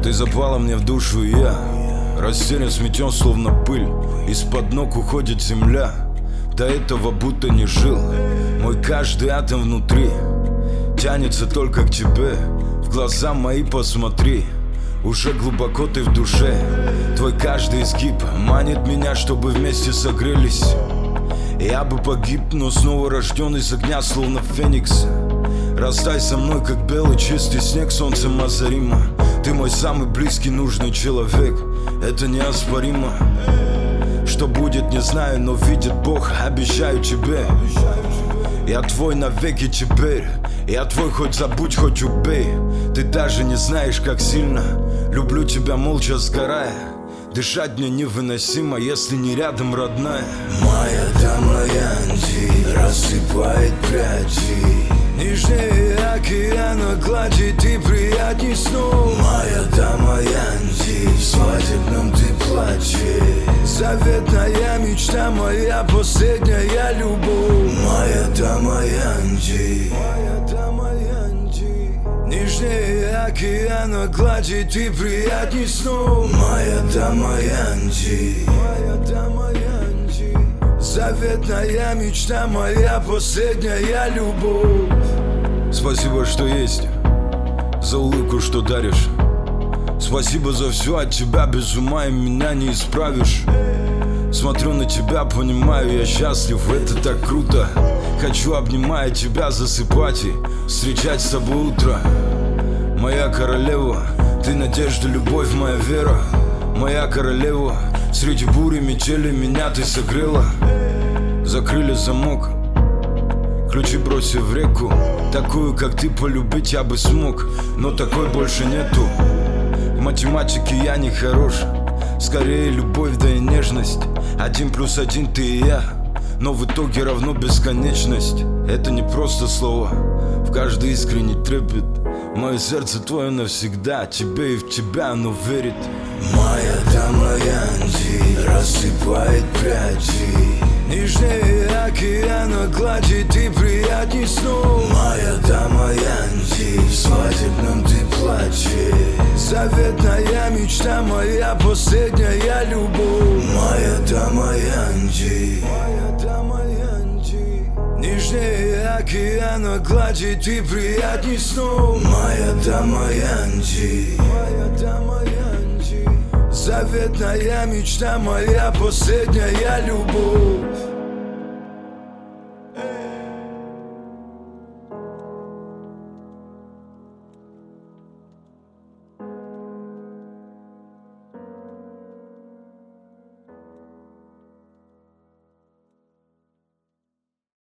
Ты запала мне в душу, и я растерян, сметен, словно пыль. Из-под ног уходит земля. До этого будто не жил. Мой каждый атом внутри тянется только к тебе. В глаза мои посмотри. Уже глубоко ты в душе. Твой каждый изгиб манит меня, чтобы вместе согрелись. Я бы погиб, но снова рожден из огня, словно феникс. Растай со мной, как белый чистый снег, солнцем озаримо. Ты мой самый близкий, нужный человек. Это неоспоримо. Что будет, не знаю, но видит Бог. Обещаю тебе, я твой навеки теперь. Я твой, хоть забудь, хоть убей. Ты даже не знаешь, как сильно люблю тебя, молча сгорая. Дышать мне невыносимо, если не рядом, родная. Моя дама Янди рассыпает пряди. Нежнее океана гладит и приятней снов. Моя дама Янди в свадебном ты платье. Заветная мечта моя, последняя любовь. Моя дама Янди, моя дама Янди. Нежнее океана гладит и приятней снов. Моя дама Янди, моя дама Янди. Заветная мечта моя, последняя любовь. Спасибо, что есть, за улыбку, что даришь. Спасибо за все от тебя, без ума и меня не исправишь. Смотрю на тебя, понимаю, я счастлив, это так круто. Хочу, обнимая тебя, засыпать и встречать с тобой утро. Моя королева, ты надежда, любовь, моя вера. Моя королева, среди бури, метели меня ты согрела. Закрыли замок, ключи бросив в реку. Такую, как ты, полюбить я бы смог, но такой больше нету. В математике я не хорош, скорее любовь да и нежность. 1+1 ты и я, но в итоге равно бесконечность. Это не просто слова, в каждый искренний трепет. Мое сердце твое навсегда, тебе и в тебя оно верит. Моя дама Янди рассыпает пряди. Нежнее океана гладит и приятней снов. Моя дама Янди в свадебном ты платье. Заветная мечта моя, последняя любовь. Моя дама Янди, моя дама Янди. Нежнее океана гладит и приятней снов. Моя дама Янди, моя дама Янди. Заветная мечта моя, последняя любовь.